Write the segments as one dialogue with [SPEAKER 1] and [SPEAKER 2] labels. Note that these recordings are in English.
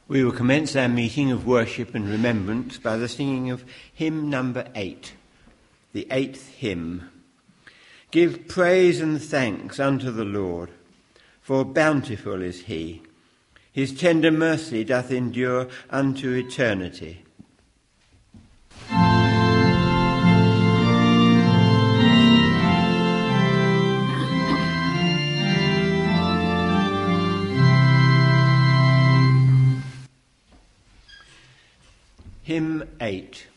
[SPEAKER 1] We will commence our meeting of worship and remembrance by the singing of hymn number 8, the 8th hymn. Give praise and thanks unto the Lord, for bountiful is he. His tender mercy doth endure unto eternity. Hymn 8.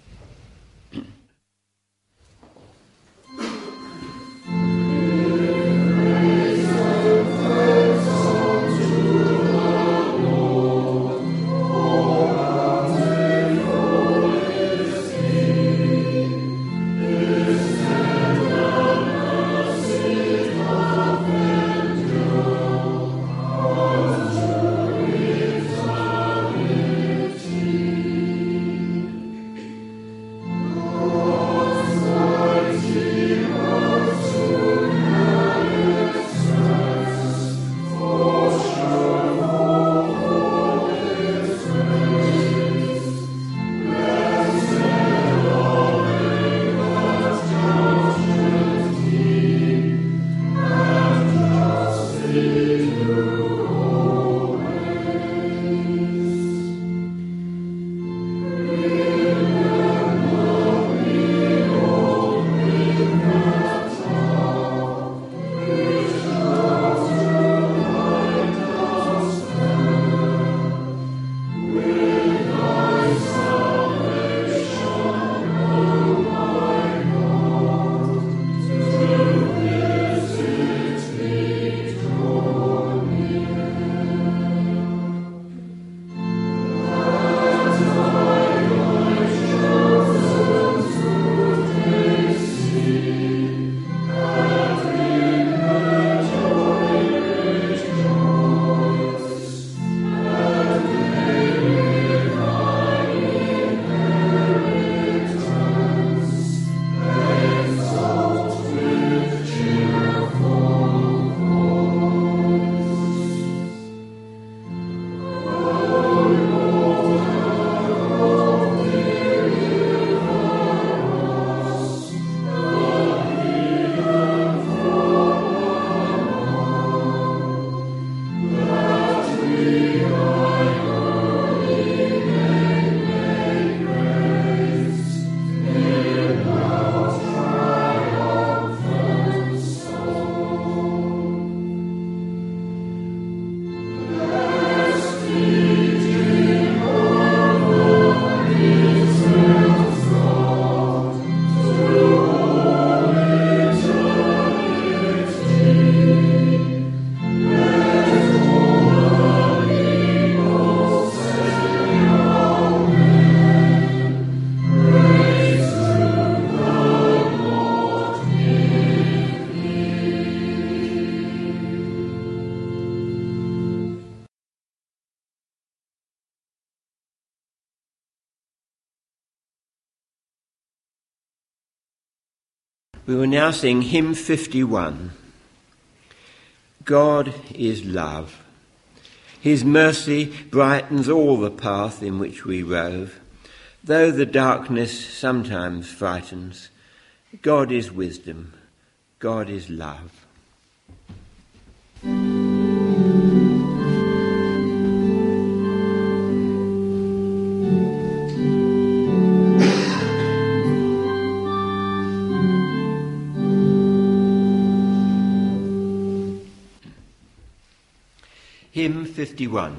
[SPEAKER 1] We will now sing hymn 51. God is love. His mercy brightens all the path in which we rove. Though the darkness sometimes frightens, God is wisdom, God is love. Hymn 51.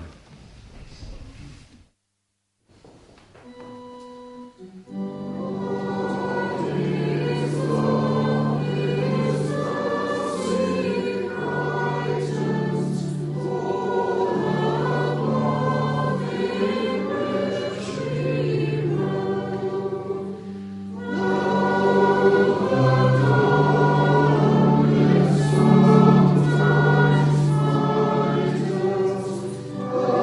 [SPEAKER 2] Oh,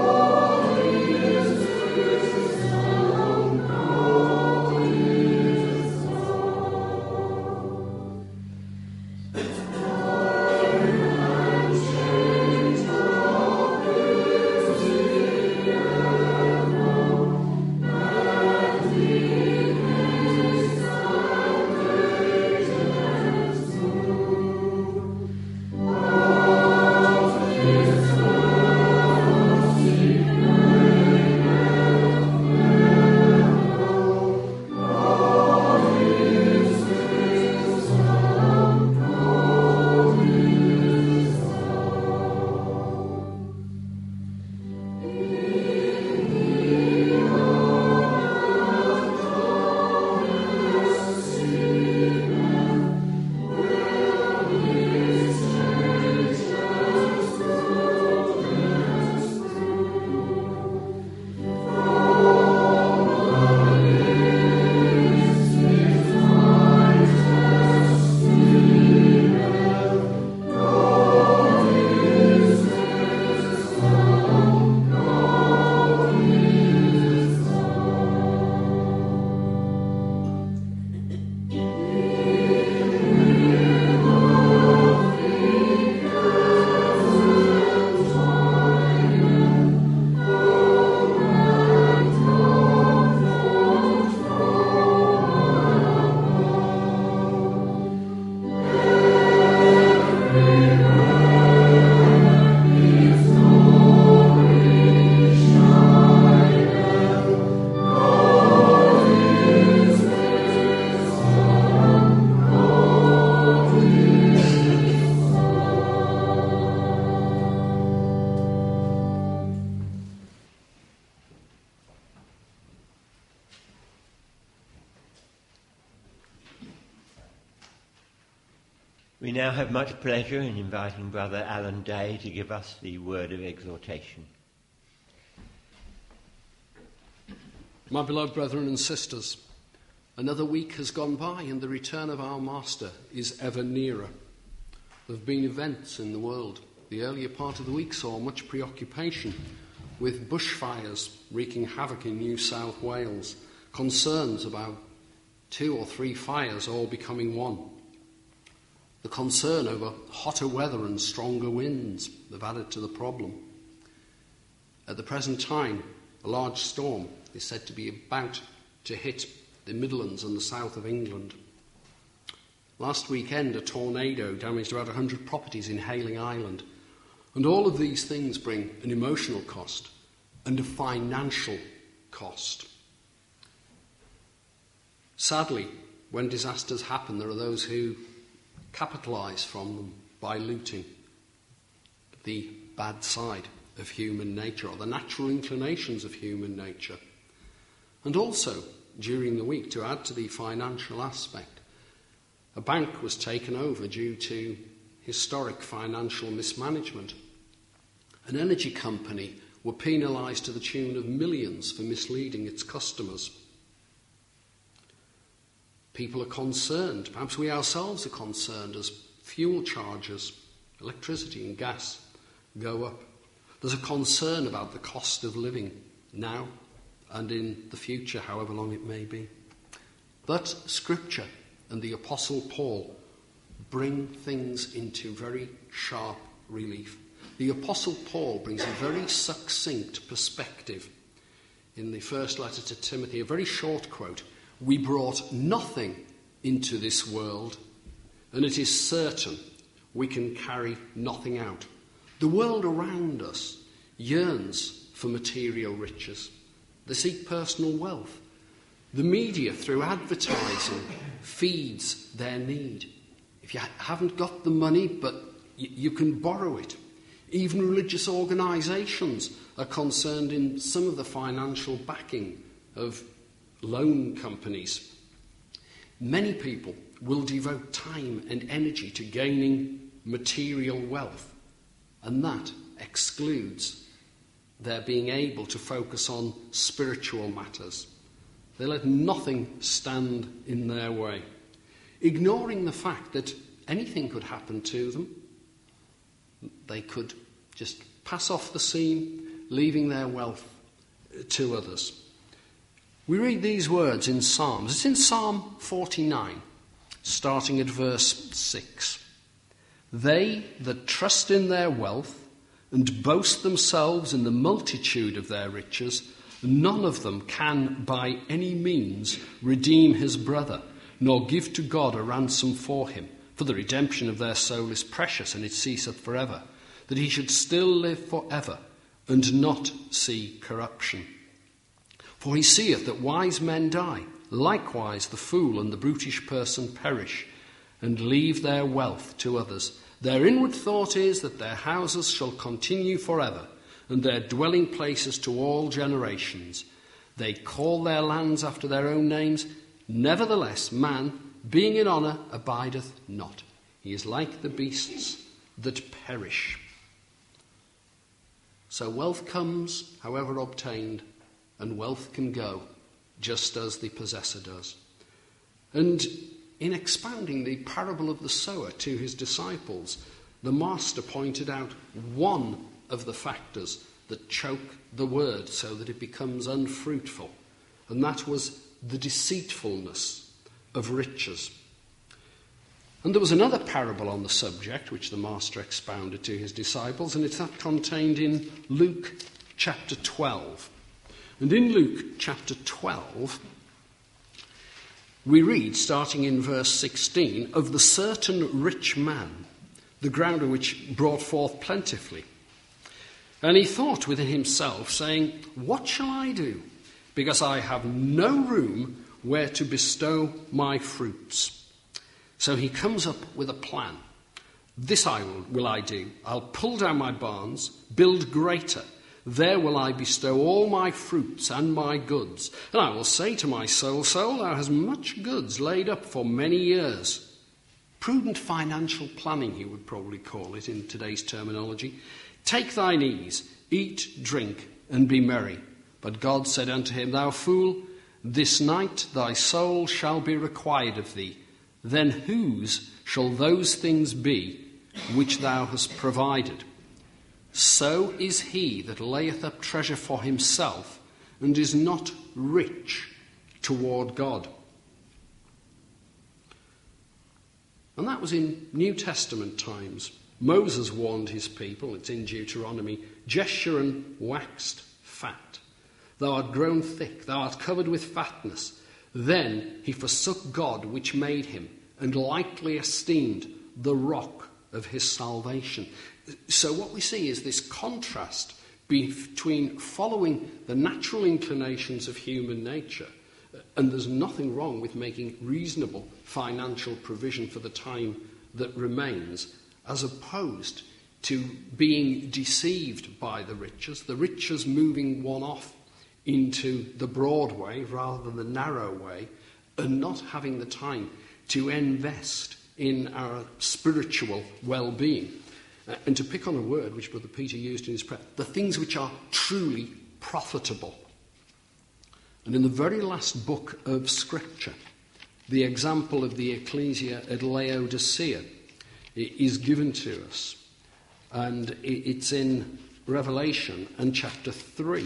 [SPEAKER 1] We now have much pleasure in inviting Brother Alan Day to give us the word of exhortation.
[SPEAKER 2] My beloved brethren and sisters, another week has gone by and the return of our Master is ever nearer. There have been events in the world. The earlier part of the week saw much preoccupation with bushfires wreaking havoc in New South Wales, concerns about 2 or 3 fires all becoming one. The concern over hotter weather and stronger winds have added to the problem. At the present time, a large storm is said to be about to hit the Midlands and the south of England. Last weekend, a tornado damaged about 100 properties in Hayling Island. And all of these things bring an emotional cost and a financial cost. Sadly, when disasters happen, there are those who capitalise from them by looting. The bad side of human nature, or the natural inclinations of human nature. And also, during the week, to add to the financial aspect, a bank was taken over due to historic financial mismanagement. An energy company were penalised to the tune of millions for misleading its customers. People are concerned, perhaps we ourselves are concerned, as fuel charges, electricity and gas go up. There's a concern about the cost of living now and in the future, however long it may be. But Scripture and the Apostle Paul bring things into very sharp relief. The Apostle Paul brings a very succinct perspective in the first letter to Timothy, a very short quote. We brought nothing into this world, and it is certain we can carry nothing out. The world around us yearns for material riches. They seek personal wealth. The media, through advertising, feeds their need. If you haven't got the money, but you can borrow it. Even religious organisations are concerned in some of the financial backing of loan companies. Many people will devote time and energy to gaining material wealth, and that excludes their being able to focus on spiritual matters. They let nothing stand in their way, ignoring the fact that anything could happen to them. They could just pass off the scene, leaving their wealth to others. We read these words in Psalms. It's in Psalm 49, starting at verse 6. They that trust in their wealth and boast themselves in the multitude of their riches, none of them can by any means redeem his brother, nor give to God a ransom for him. For the redemption of their soul is precious, and it ceaseth forever, that he should still live forever, and not see corruption. For he seeth that wise men die, likewise the fool and the brutish person perish, and leave their wealth to others. Their inward thought is that their houses shall continue forever, and their dwelling places to all generations. They call their lands after their own names. Nevertheless, man, being in honour, abideth not. He is like the beasts that perish. So wealth comes, however obtained, and wealth can go, just as the possessor does. And in expounding the parable of the sower to his disciples, the Master pointed out one of the factors that choke the word so that it becomes unfruitful, and that was the deceitfulness of riches. And there was another parable on the subject which the Master expounded to his disciples, and it's that contained in Luke chapter 12. And in Luke chapter 12, we read, starting in verse 16, of the certain rich man, the ground of which brought forth plentifully. And he thought within himself, saying, What shall I do? Because I have no room where to bestow my fruits. So he comes up with a plan. This will I do. I'll pull down my barns, build greater. There will I bestow all my fruits and my goods. And I will say to my soul, Soul, thou hast much goods laid up for many years. prudent financial planning, he would probably call it in today's terminology. Take thine ease, eat, drink, and be merry. But God said unto him, Thou fool, this night thy soul shall be required of thee. Then whose shall those things be which thou hast provided? So is he that layeth up treasure for himself, and is not rich toward God. And that was in New Testament times. Moses warned his people, it's in Deuteronomy, Jeshurun waxed fat. Thou art grown thick, thou art covered with fatness. Then he forsook God which made him, and lightly esteemed the rock of his salvation. So what we see is this contrast between following the natural inclinations of human nature, and there's nothing wrong with making reasonable financial provision for the time that remains, as opposed to being deceived by the riches moving one off into the broad way rather than the narrow way, and not having the time to invest in our spiritual well-being. And to pick on a word which Brother Peter used in his prayer, the things which are truly profitable. And in the very last book of Scripture, the example of the ecclesia at Laodicea is given to us. And it's in Revelation and chapter 3.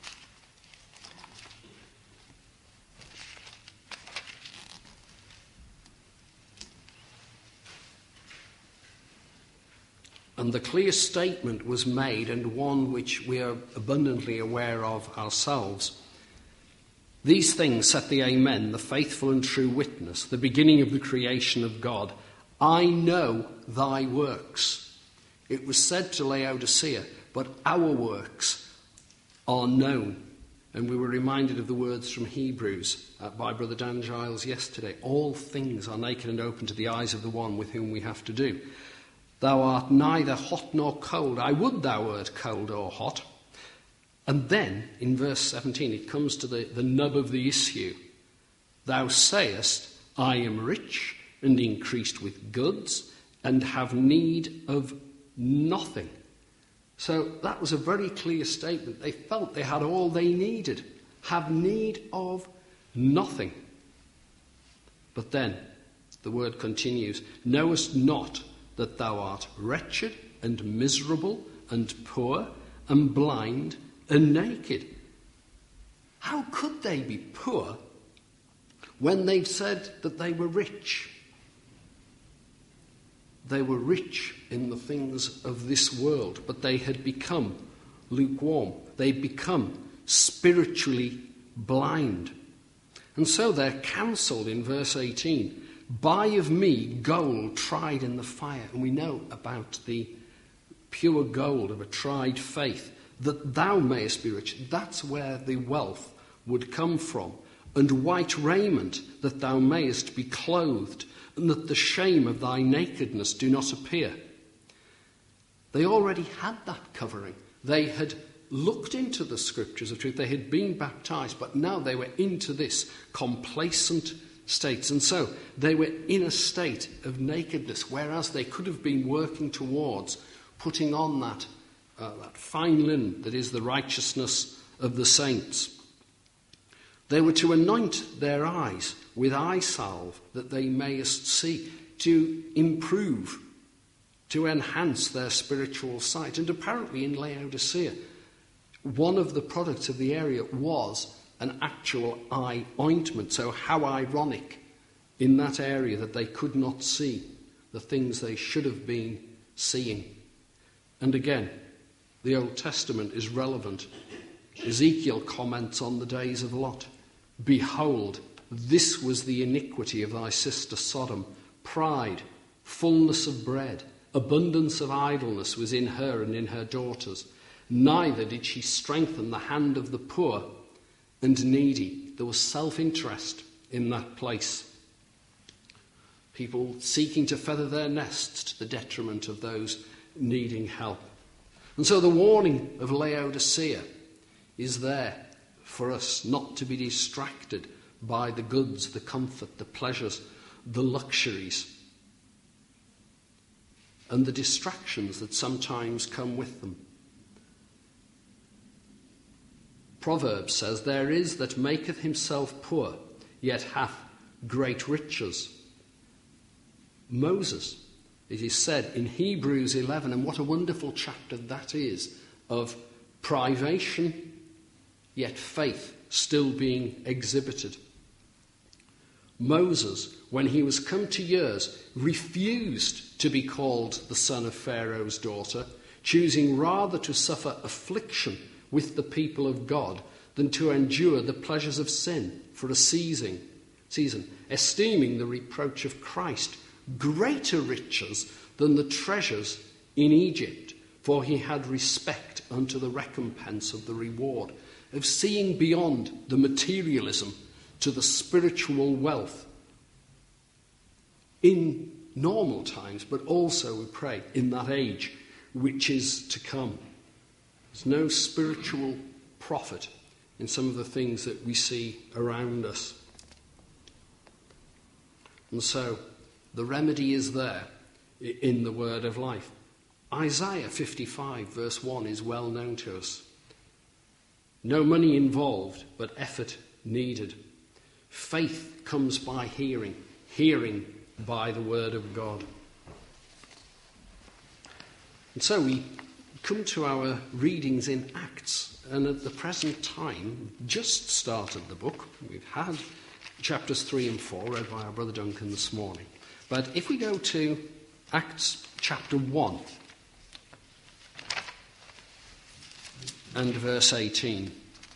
[SPEAKER 2] And the clear statement was made, and one which we are abundantly aware of ourselves. These things set the Amen, the faithful and true witness, the beginning of the creation of God. I know thy works. It was said to Laodicea, but our works are known. And we were reminded of the words from Hebrews by Brother Dan Giles yesterday. All things are naked and open to the eyes of the one with whom we have to do. Thou art neither hot nor cold. I would thou wert cold or hot. And then, in verse 17, it comes to the nub of the issue. Thou sayest, I am rich and increased with goods, and have need of nothing. So that was a very clear statement. They felt they had all they needed. Have need of nothing. But then, the word continues, knowest not that thou art wretched and miserable and poor and blind and naked. How could they be poor when they've said that they were rich? They were rich in the things of this world, but they had become lukewarm. They'd become spiritually blind. And so they're counselled in verse 18, buy of me gold tried in the fire. And we know about the pure gold of a tried faith, that thou mayest be rich. That's where the wealth would come from. And white raiment, that thou mayest be clothed, and that the shame of thy nakedness do not appear. They already had that covering. They had looked into the scriptures of truth. They had been baptized, but now they were into this complacent state. And so they were in a state of nakedness, whereas they could have been working towards putting on that fine linen that is the righteousness of the saints. They were to anoint their eyes with eye salve that they mayest see, to improve, to enhance their spiritual sight. And apparently in Laodicea, one of the products of the area was an actual eye ointment. So how ironic in that area that they could not see the things they should have been seeing. And again, the Old Testament is relevant. Ezekiel comments on the days of Lot. Behold, this was the iniquity of thy sister Sodom. Pride, fullness of bread, abundance of idleness was in her and in her daughters. Neither did she strengthen the hand of the poor and needy. There was self-interest in that place. People seeking to feather their nests to the detriment of those needing help. And so the warning of Laodicea is there for us not to be distracted by the goods, the comfort, the pleasures, the luxuries and the distractions that sometimes come with them. Proverbs says, "There is that maketh himself poor, yet hath great riches." Moses, it is said in Hebrews 11, and what a wonderful chapter that is, of privation, yet faith still being exhibited. Moses, when he was come to years, refused to be called the son of Pharaoh's daughter, choosing rather to suffer affliction with the people of God than to endure the pleasures of sin for a season, esteeming the reproach of Christ greater riches than the treasures in Egypt, for he had respect unto the recompense of the reward, of seeing beyond the materialism to the spiritual wealth in normal times, but also, we pray, in that age which is to come. There's no spiritual profit in some of the things that we see around us. And so, the remedy is there in the word of life. Isaiah 55 verse 1 is well known to us. No money involved, but effort needed. Faith comes by hearing, hearing by the word of God. And so we come to our readings in Acts, and at the present time, just started the book. We've had chapters 3 and 4 read by our brother Duncan this morning. But if we go to Acts chapter 1 and verse 18,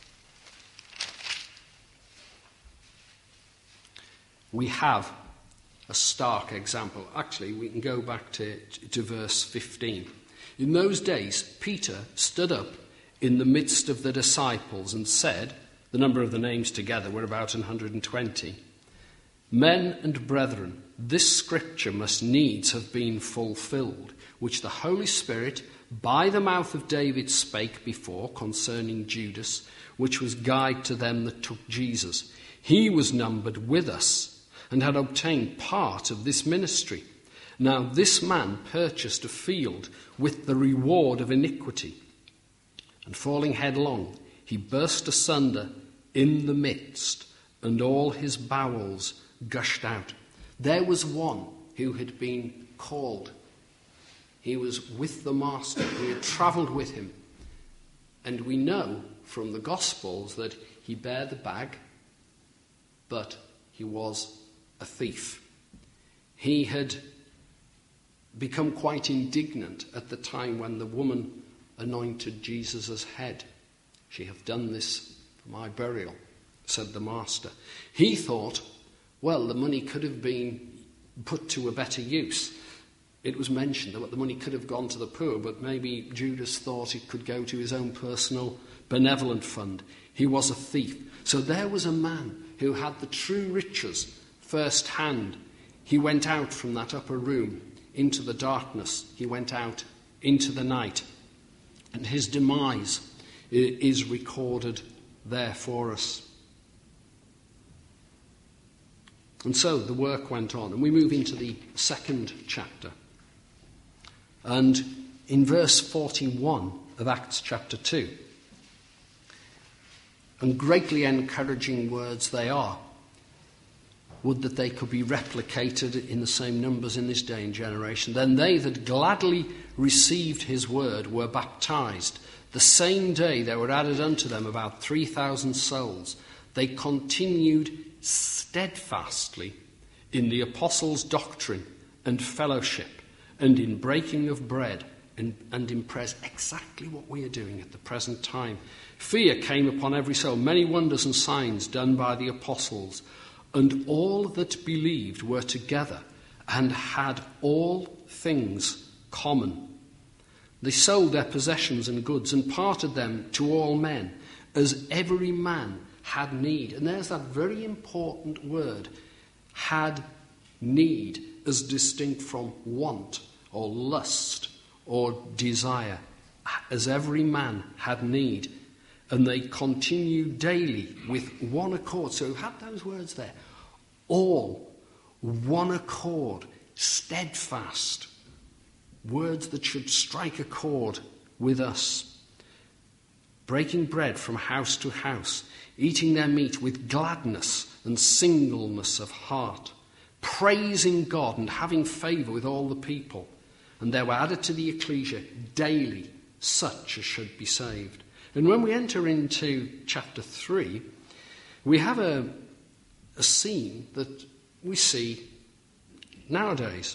[SPEAKER 2] we have a stark example. Actually, we can go back to verse 15. In those days, Peter stood up in the midst of the disciples and said, the number of the names together were about 120, "Men and brethren, this scripture must needs have been fulfilled, which the Holy Spirit by the mouth of David spake before concerning Judas, which was guide to them that took Jesus. He was numbered with us and had obtained part of this ministry. Now this man purchased a field with the reward of iniquity, and falling headlong, he burst asunder in the midst, and all his bowels gushed out." There was one who had been called. He was with the Master. He had travelled with him. And we know from the Gospels that he bare the bag, but he was a thief. He had become quite indignant at the time when the woman anointed Jesus' head. "She hath done this for my burial," said the Master. He thought, well, the money could have been put to a better use. It was mentioned that the money could have gone to the poor, but maybe Judas thought it could go to his own personal benevolent fund. He was a thief. So there was a man who had the true riches first hand. He went out from that upper room into the darkness. He went out into the night. And his demise is recorded there for us. And so the work went on, and we move into the second chapter. And in verse 41 of Acts chapter 2, and greatly encouraging words they are, would that they could be replicated in the same numbers in this day and generation. "Then they that gladly received his word were baptized. The same day there were added unto them about 3,000 souls. They continued steadfastly in the apostles' doctrine and fellowship, and in breaking of bread, and in prayers." Exactly what we are doing at the present time. "Fear came upon every soul, many wonders and signs done by the apostles. And all that believed were together and had all things common. They sold their possessions and goods and parted them to all men, as every man had need." And there's that very important word, had need, as distinct from want or lust or desire. As every man had need. And they continued daily with one accord. So we've had those words there. All, one accord, steadfast. words that should strike a chord with us. Breaking bread from house to house, eating their meat with gladness and singleness of heart, praising God and having favour with all the people. And there were added to the ecclesia daily such as should be saved. And when we enter into chapter 3, we have a scene that we see nowadays.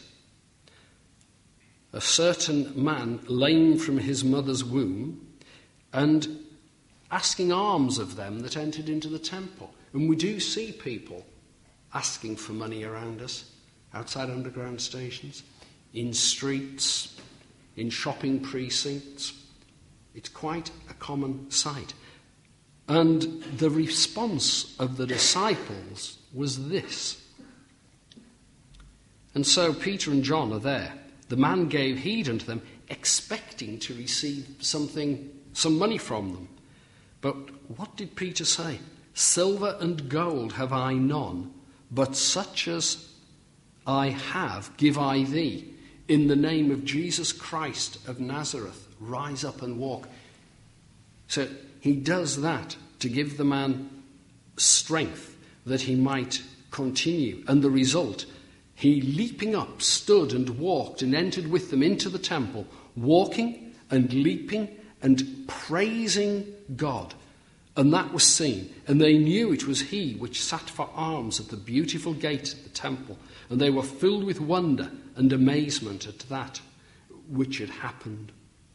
[SPEAKER 2] A certain man lame from his mother's womb and asking alms of them that entered into the temple. And we do see people asking for money around us, outside underground stations, in streets, in shopping precincts. It's quite a common sight. And the response of the disciples was this. And so Peter and John are there. The man gave heed unto them, expecting to receive some money from them. But what did Peter say? Silver and gold have I none, but such as I have give I thee. In the name of Jesus Christ of Nazareth, rise up and walk. So he does that to give the man strength that he might continue. And the result, he leaping up, stood and walked and entered with them into the temple, walking and leaping and praising God. And that was seen. And they knew it was he which sat for alms at the beautiful gate of the temple. And they were filled with wonder and amazement at that which had happened.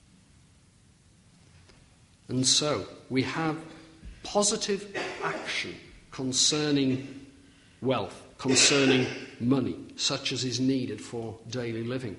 [SPEAKER 2] And so we have positive action concerning wealth, concerning money, such as is needed for daily living.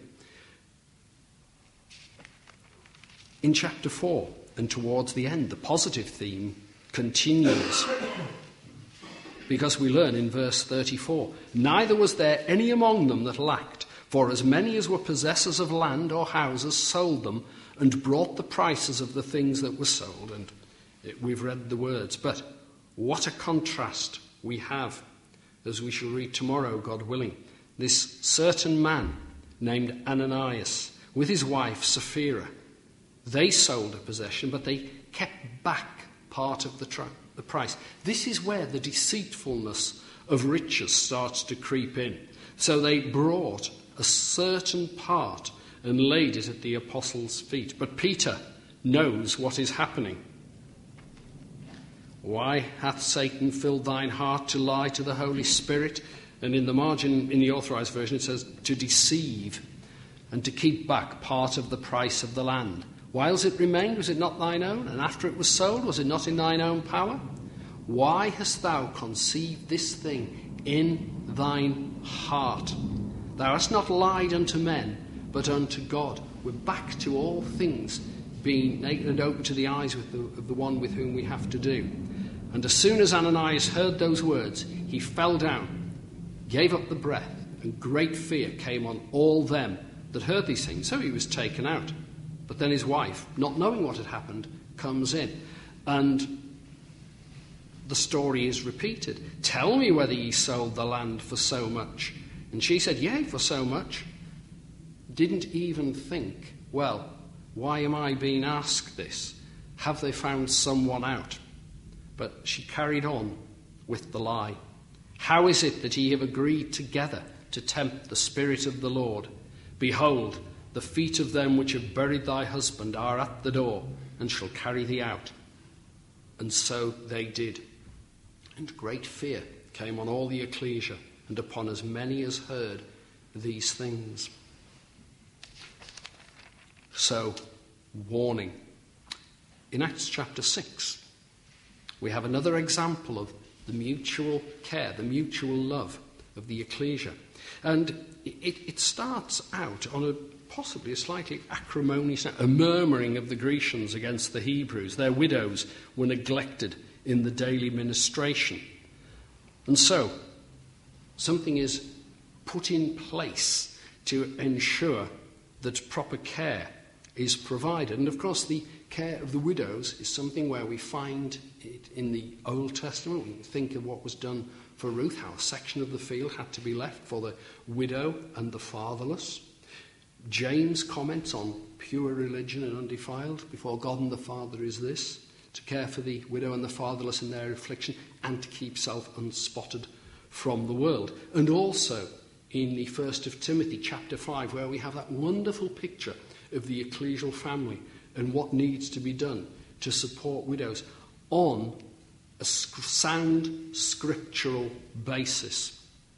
[SPEAKER 2] In chapter 4 and towards the end, the positive theme continues, because we learn in verse 34, neither was there any among them that lacked, for as many as were possessors of land or houses sold them and brought the prices of the things that were sold. And we've read the words, but what a contrast we have, as we shall read tomorrow, God willing. This certain man named Ananias with his wife Sapphira, they sold a possession, but they kept back part of the price. This is where the deceitfulness of riches starts to creep in. So they brought a certain part and laid it at the apostles' feet. But Peter knows what is happening. Why hath Satan filled thine heart to lie to the Holy Spirit? And in the margin, in the Authorized Version, it says to deceive and to keep back part of the price of the land. Whiles it remained, was it not thine own? And after it was sold, was it not in thine own power? Why hast thou conceived this thing in thine heart? Thou hast not lied unto men, but unto God. We're back to all things being naked and open to the eyes of the one with whom we have to do. And as soon as Ananias heard those words, he fell down, gave up the breath, and great fear came on all them that heard these things. So he was taken out. But then his wife, not knowing what had happened, comes in. And the story is repeated. Tell me whether ye sold the land for so much. And she said, yea, for so much. Didn't even think, well, why am I being asked this? Have they found someone out? But she carried on with the lie. How is it that ye have agreed together to tempt the Spirit of the Lord? Behold, the feet of them which have buried thy husband are at the door, and shall carry thee out. And so they did. And great fear came on all the ecclesia, and upon as many as heard these things. So, warning. In Acts chapter 6, we have another example of the mutual care, the mutual love of the ecclesia. And it starts out on possibly a slightly acrimonious, a murmuring of the Grecians against the Hebrews. Their widows were neglected in the daily ministration. And so, something is put in place to ensure that proper care is provided. And of course, the care of the widows is something where we find it in the Old Testament. We can think of what was done for Ruth, how a section of the field had to be left for the widow and the fatherless. James comments on pure religion and undefiled before God and the Father is this: to care for the widow and the fatherless in their affliction, and to keep self unspotted from the world. And also in the 1st of Timothy chapter 5, where we have that wonderful picture of the ecclesial family and what needs to be done to support widows on a sound scriptural basis.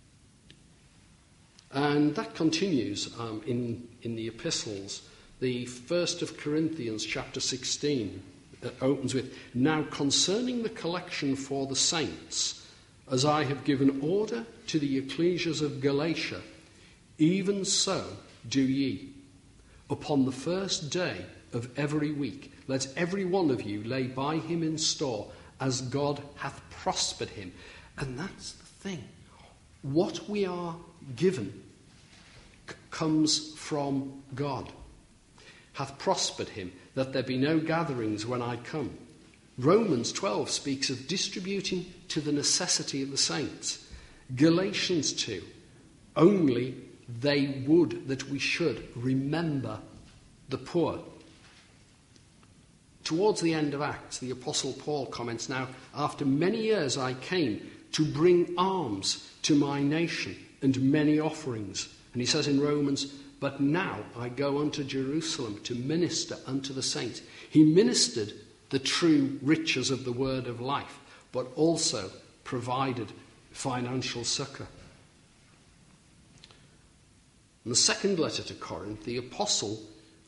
[SPEAKER 2] And that continues in the epistles. The 1st of Corinthians chapter 16 opens with, "Now concerning the collection for the saints, as I have given order to the ecclesias of Galatia, even so do ye. Upon the first day of every week, let every one of you lay by him in store, as God hath prospered him." And that's the thing. What we are given comes from God. Hath prospered him, that there be no gatherings when I come. Romans 12 speaks of distributing to the necessity of the saints. Galatians 2, only they would that we should remember the poor. Towards the end of Acts, the Apostle Paul comments, "Now, after many years I came to bring alms to my nation and many offerings." And he says in Romans, "But now I go unto Jerusalem to minister unto the saints." He ministered the true riches of the word of life, but also provided financial succour. In the second letter to Corinth, the apostle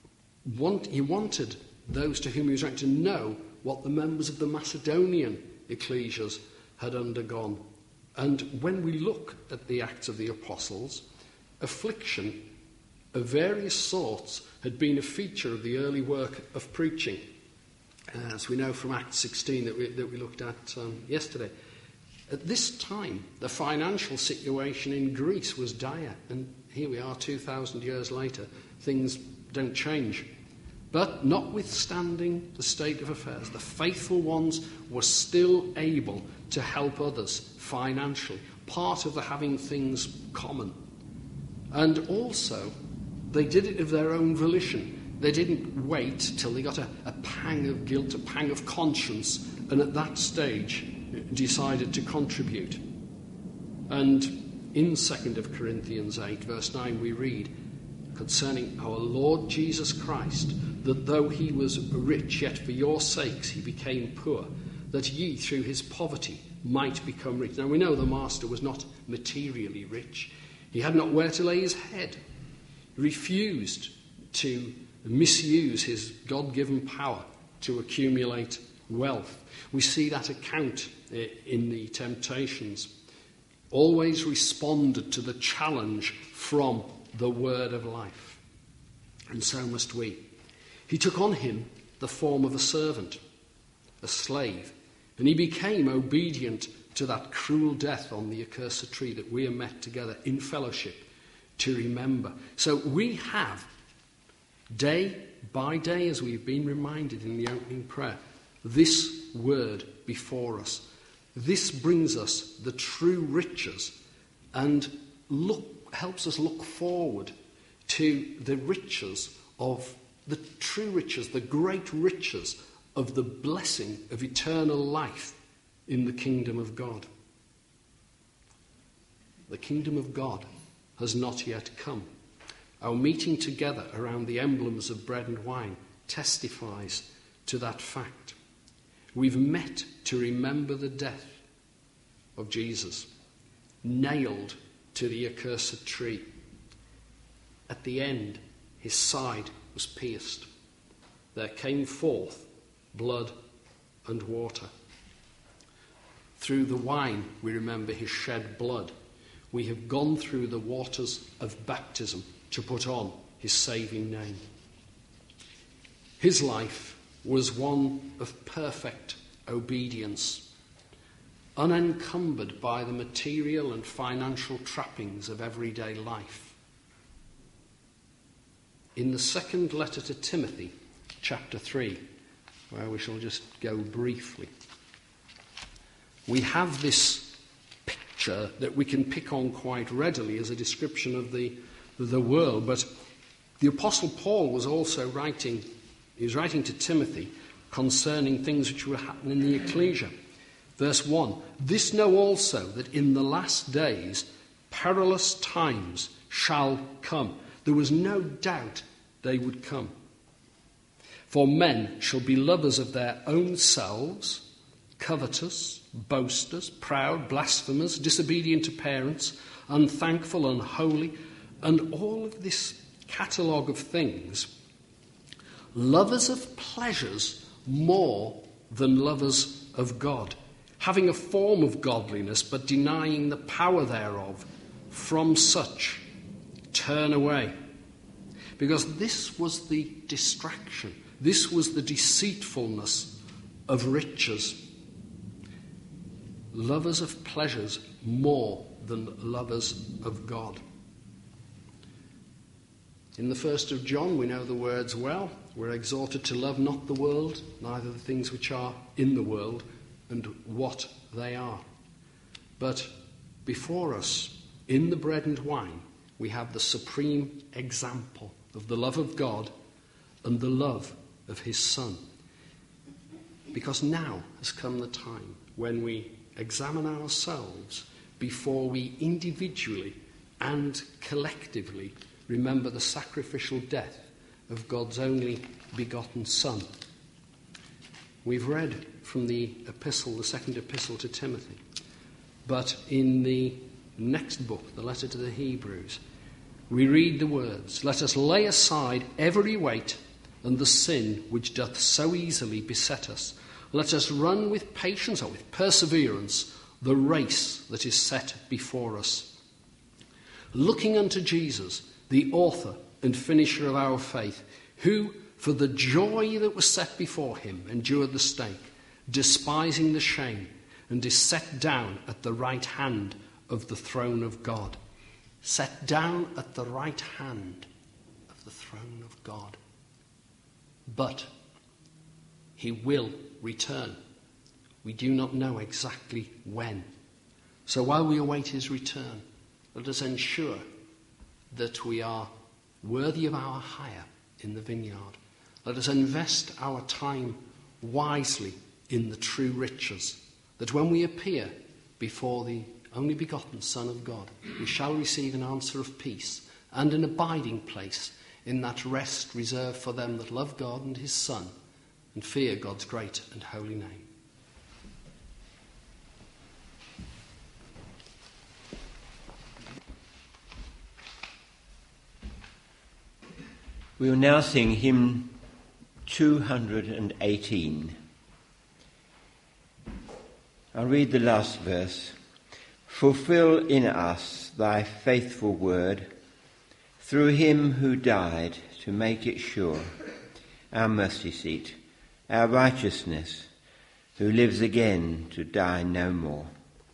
[SPEAKER 2] wanted those to whom he was writing to know what the members of the Macedonian ecclesias had undergone. And when we look at the Acts of the Apostles, affliction of various sorts had been a feature of the early work of preaching, as we know from Acts 16 that we looked at yesterday. At this time, the financial situation in Greece was dire, and here we are 2,000 years later. Things don't change. But notwithstanding the state of affairs, the faithful ones were still able to help others financially, part of the having things common. And also, they did it of their own volition. They didn't wait till they got a pang of guilt, a pang of conscience, and at that stage decided to contribute. And in 2 Corinthians 8, verse 9, we read concerning our Lord Jesus Christ, that though he was rich, yet for your sakes he became poor, that ye through his poverty might become rich. Now we know the master was not materially rich. He had not where to lay his head. He refused to misuse his God-given power to accumulate wealth. We see that account in the temptations. Always responded to the challenge from the word of life. And so must we. He took on him the form of a servant, a slave, and he became obedient to that cruel death on the accursed tree that we are met together in fellowship to remember. So we have, day by day, as we've been reminded in the opening prayer, this word before us. This brings us the true riches and helps us look forward to the riches of the true riches, the great riches of the blessing of eternal life in the kingdom of God. The kingdom of God has not yet come. Our meeting together around the emblems of bread and wine testifies to that fact. We've met to remember the death of Jesus, nailed to the accursed tree. At the end, his side was pierced. There came forth blood and water. Through the wine, we remember his shed blood. We have gone through the waters of baptism to put on his saving name. His life was one of perfect obedience, unencumbered by the material and financial trappings of everyday life. In the second letter to Timothy, chapter 3, where we shall just go briefly, we have this picture that we can pick on quite readily as a description of the world, but The Apostle Paul was also writing to Timothy concerning things which were happening in the ecclesia. Verse 1, "This know also, that in the last days perilous times shall come." There was no doubt they would come. "For men shall be lovers of their own selves, covetous, boasters, proud, blasphemers, disobedient to parents, unthankful, unholy," and all of this catalogue of things. "Lovers of pleasures more than lovers of God, having a form of godliness, but denying the power thereof. From such turn away." Because this was the distraction, this was the deceitfulness of riches. Lovers of pleasures more than lovers of God. In the 1st of John, we know the words well. We're exhorted to love not the world, neither the things which are in the world, and what they are. But before us, in the bread and wine, we have the supreme example of the love of God and the love of his Son. Because now has come the time when we examine ourselves before we individually and collectively remember the sacrificial death of God's only begotten Son. We've read from the epistle, the second epistle to Timothy, but in the next book, the letter to the Hebrews, we read the words, "Let us lay aside every weight and the sin which doth so easily beset us. Let us run with patience," or with perseverance, "the race that is set before us, looking unto Jesus, the author and finisher of our faith, who, for the joy that was set before him, endured the stake, despising the shame, and is set down at the right hand of the throne of God." Set down at the right hand of the throne of God. But he will return. We do not know exactly when. So while we await his return, let us ensure that we are worthy of our hire in the vineyard. Let us invest our time wisely in the true riches, that when we appear before the only begotten Son of God, we shall receive an answer of peace and an abiding place in that rest reserved for them that love God and his Son and fear God's great and holy name.
[SPEAKER 1] We will now sing hymn 218. I'll read the last verse. "Fulfill in us thy faithful word, through him who died to make it sure, our mercy seat, our righteousness, who lives again to die no more."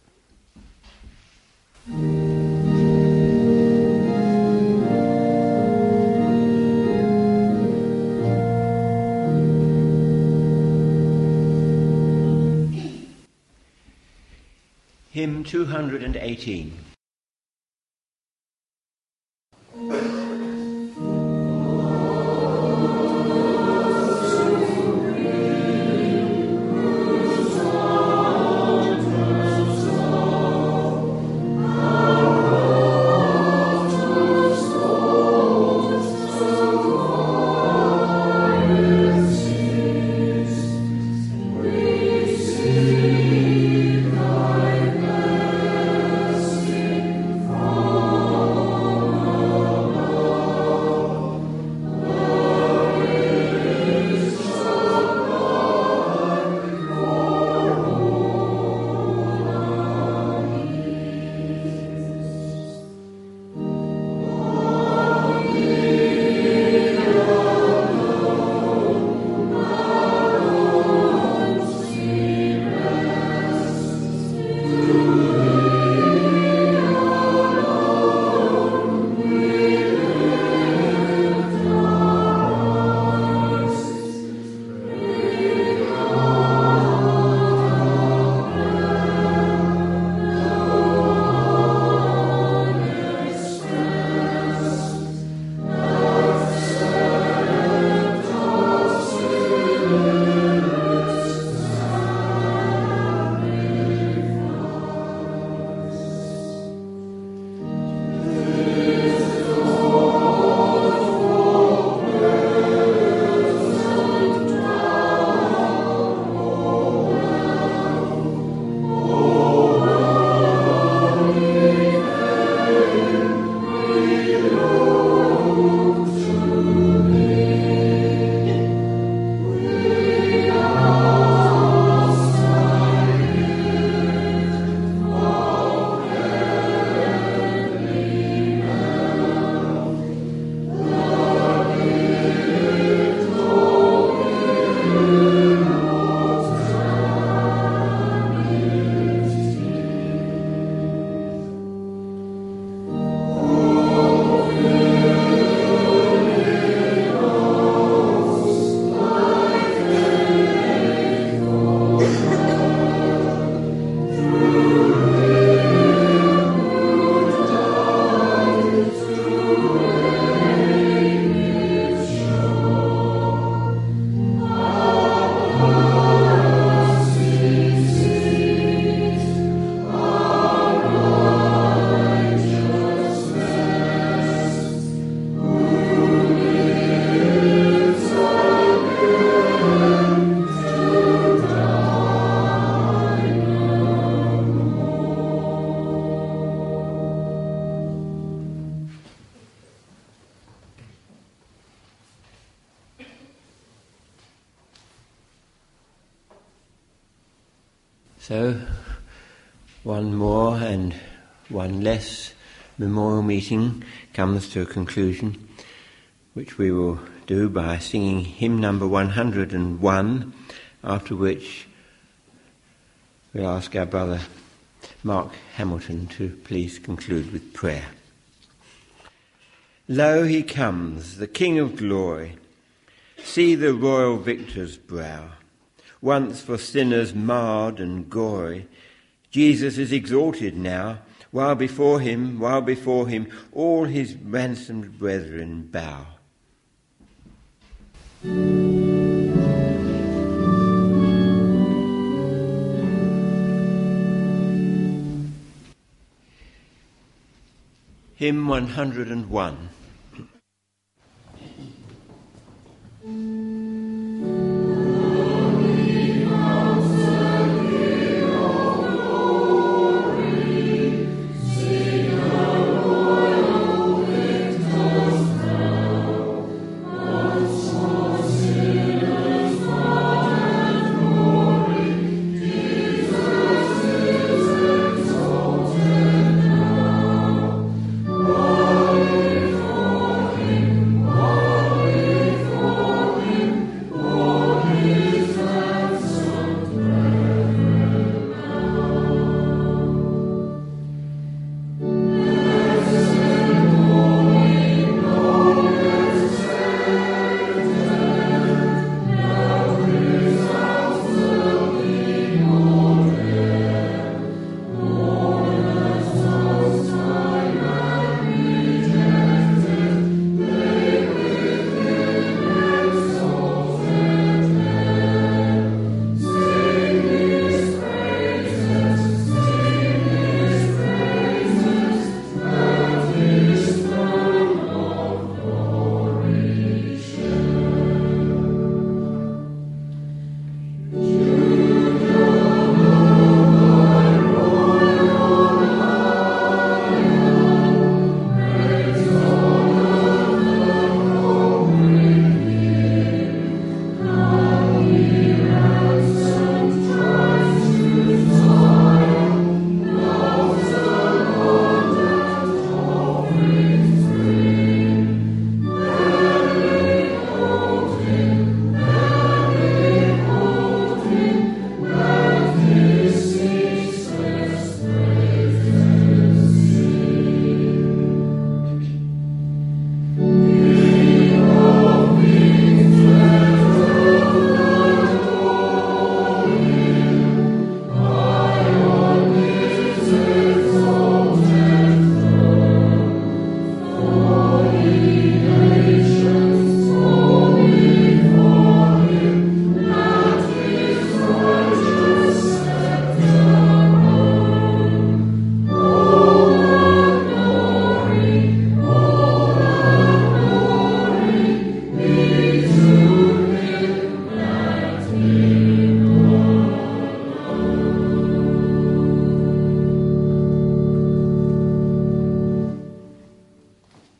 [SPEAKER 1] Hymn 218.
[SPEAKER 3] Mercy.
[SPEAKER 1] So, one more and one less memorial meeting comes to a conclusion, which we will do by singing hymn number 101, after which we ask our brother Mark Hamilton to please conclude with prayer. Lo, he comes, the King of glory. See the royal victor's brow. Once for sinners marred and gory, Jesus is exalted now, while before him, all his ransomed brethren bow. Hymn 101.